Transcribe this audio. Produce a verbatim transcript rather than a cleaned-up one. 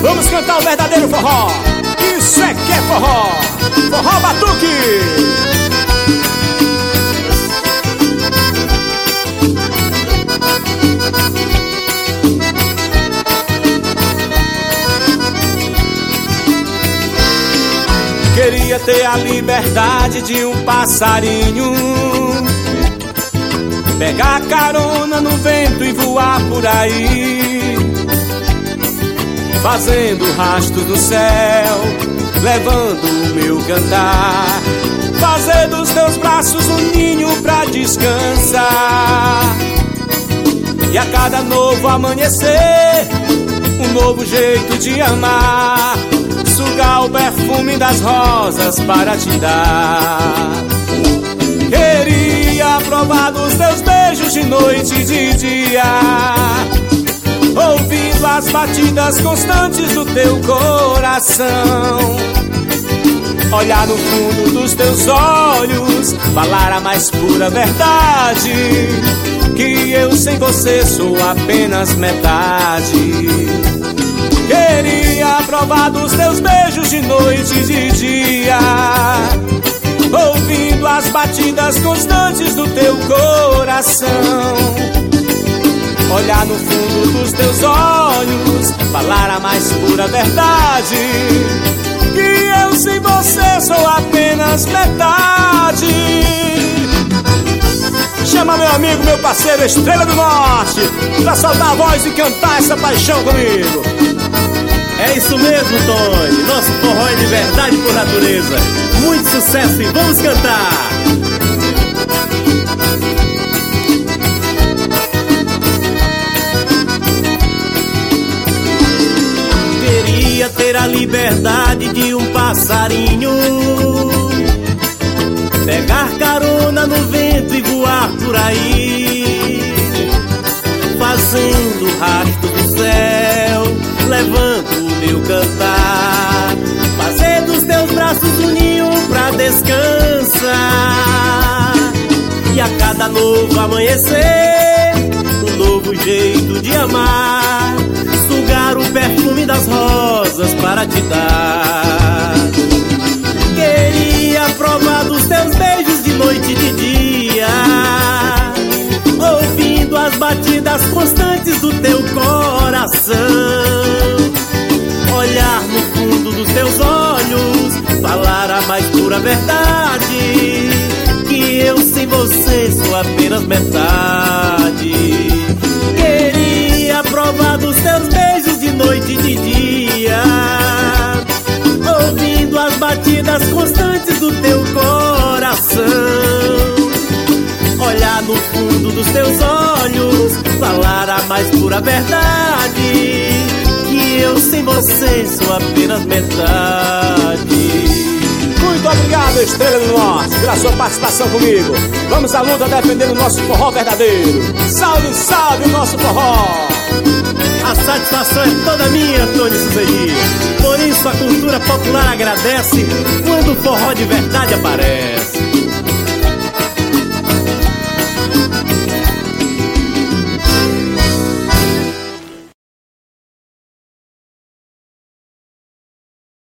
Vamos cantar o verdadeiro forró. Isso é que é forró. Forró batuque. Queria ter a liberdade de um passarinho, pegar carona no vento e voar por aí, fazendo rastro no céu, levando o meu cantar, fazer dos teus braços um ninho pra descansar. E a cada novo amanhecer, um novo jeito de amar, sugar o perfume das rosas para te dar. Queria provar dos teus beijos de noite e de dia, ouvindo as batidas constantes do teu coração, olhar no fundo dos teus olhos, falar a mais pura verdade, que eu sem você sou apenas metade. Queria provar dos teus beijos de noite e de dia, ouvindo as batidas constantes do teu coração, olhar no fundo dos teus olhos, falar a mais pura verdade, que eu sem você sou apenas metade. Chama meu amigo, meu parceiro, Estrela do Norte, pra soltar a voz e cantar essa paixão comigo. É isso mesmo, Tony, nosso forró é de verdade por natureza. Muito sucesso e vamos cantar! Queria ter a liberdade de um passarinho, pegar carona no vento e voar por aí, fazendo rastro do céu, levando o meu cantar, fazer dos teus braços um ninho pra descansar. E a cada novo amanhecer, um novo jeito de amar, sugar o perfume das rosas para te dar. Queria provar dos teus beijos de noite e de dia, ouvindo as batidas constantes do teu coração, olhar no fundo dos teus olhos, falar a mais pura verdade, que eu sem você sou apenas metade. Queria provar dos teus beijos de noite e de dia, ouvindo as batidas constantes do teu coração, olhar no fundo dos teus olhos, falar a mais pura verdade, que eu sem você sou apenas metade. Muito obrigado, Estrela do Norte, pela sua participação comigo. Vamos à luta defendendo o nosso forró verdadeiro. Salve, salve o nosso forró! A satisfação é toda minha, Tony Suzeri. Por isso a cultura popular agradece quando o forró de verdade aparece.